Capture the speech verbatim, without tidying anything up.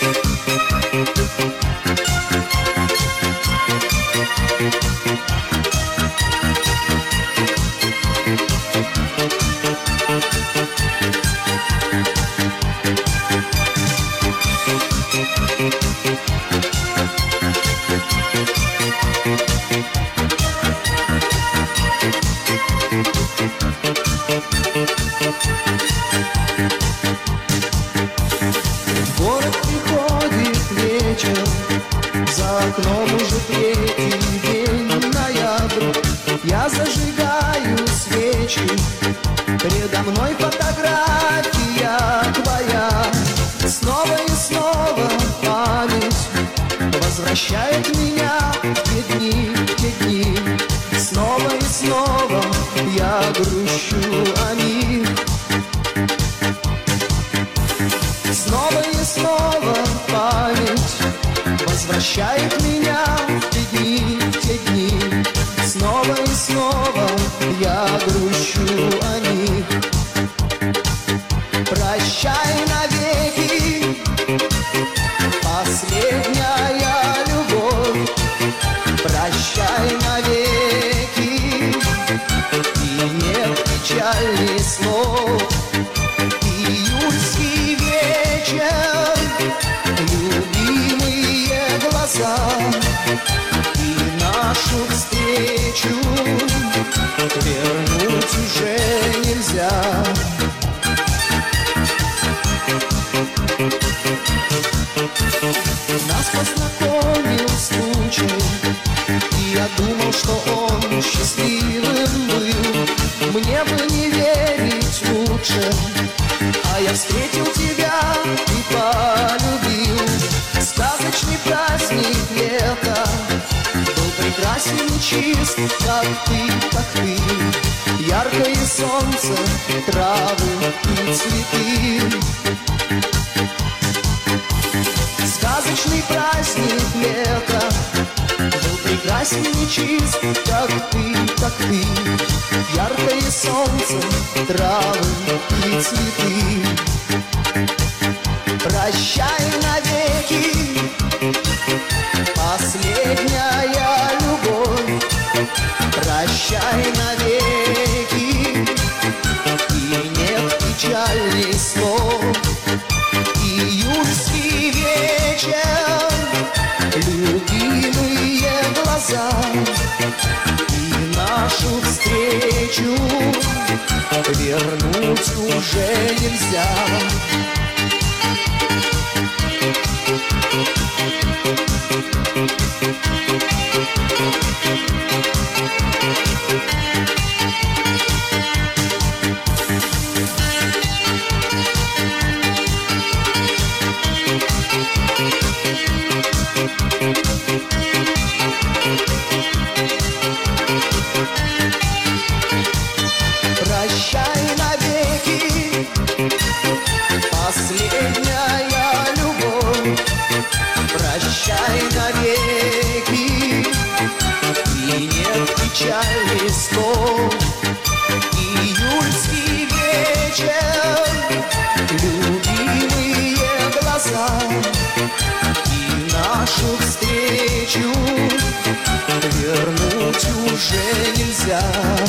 город приходит вечер, за окном уже третий день ноябрь. Я зажигаю свечи, предо мной фотография твоя. Снова и снова память возвращает меня в те дни, в те дни. Снова и снова я грущу о них. Снова и снова память возвращает меня в те дни, в те дни. Снова и снова я грущу о них. Прощай навеки, последняя любовь. Прощай навеки, и нет печальней слов. Июльский вечер, любимые глаза, и нашу встречу вернуть уже нельзя. Нас познакомил случай, и я думал, что он счастливым был. Мне бы не верить лучше, а я встретил тебя и полюбил. Сказочный праздник лета был прекрасен и чист, как ты, как ты. Яркое солнце, травы и цветы. Сказочный праздник лета был прекрасен и чист, как ты, как ты. Яркое солнце, травы и цветы. Прощай навеки, последняя любовь. Прощай навеки, и нет печальней слов. Июльский вечер, любимые глаза, и нашу встречу вернуть уже нельзя. Прощай навеки, последняя любовь. Прощай навеки, и нет печальней слов. Июльский вечер, любимые глаза, и нашу встречу вернуть уже нельзя.